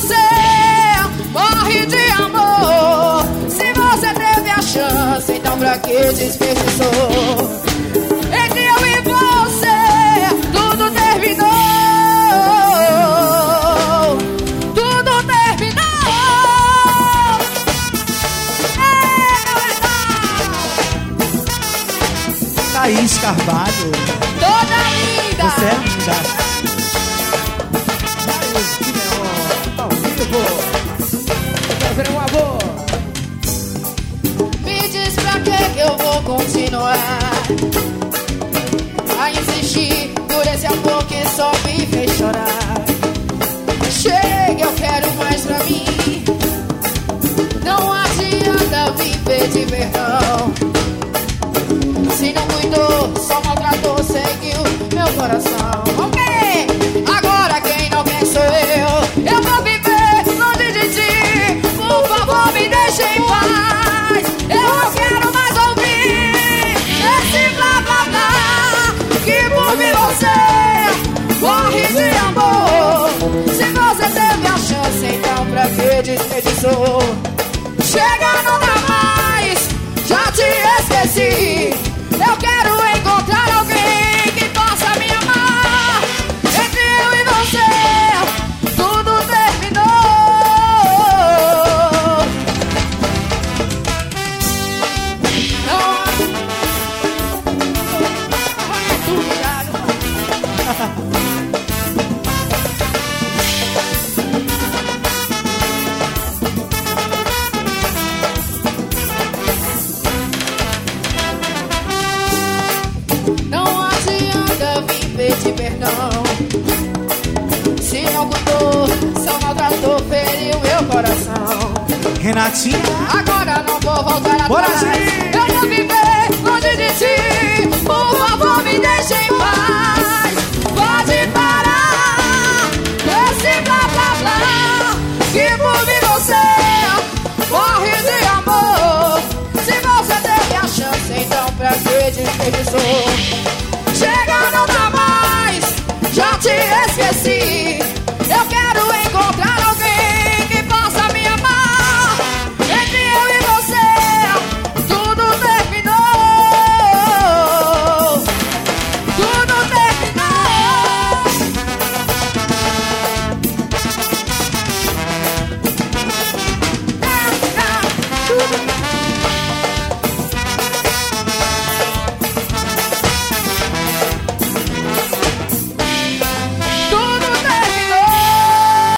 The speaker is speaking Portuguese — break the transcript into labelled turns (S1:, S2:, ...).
S1: você morre de amor. Se você teve a chance, então pra que desperdiçou? Entre eu e você, tudo terminou. Tudo terminou.
S2: Thaís Carvalho.
S1: Toda linda.
S2: Você é linda. Thaís, que legal. Ao vivo. Fazer um amor.
S1: Me diz pra que eu vou continuar a insistir por esse amor que só me fez chorar. Chega, eu quero mais pra mim. Não adianta me pedir perdão. Se não cuidou, só maltratou, seguiu meu coração. Ok, agora quem não quer sou eu. Eu vou viver longe de ti. Por favor, me deixe em paz. Eu não quero mais ouvir esse blá blá blá. Que por mim você morre de amor. Se você teve a chance, então pra que desperdiçou? Chega, não dá mais, já te esqueci. Eu quero encontrar alguém que possa me amar. Entre eu e você, tudo terminou. Não há... Não adianta vir pedir perdão. Se não cuidou, só maltratou, feriu meu coração.
S2: Renatinha.
S1: Agora não vou voltar
S2: Bora,
S1: atrás.
S2: gente!
S1: Eu vou viver longe de ti. Por favor, me deixe em paz. Pode parar com esse blá blá blá. Que por mim você morre de amor. Se você teve a chance, então pra que desperdiçou? Chega, não dá mais, já te esqueci.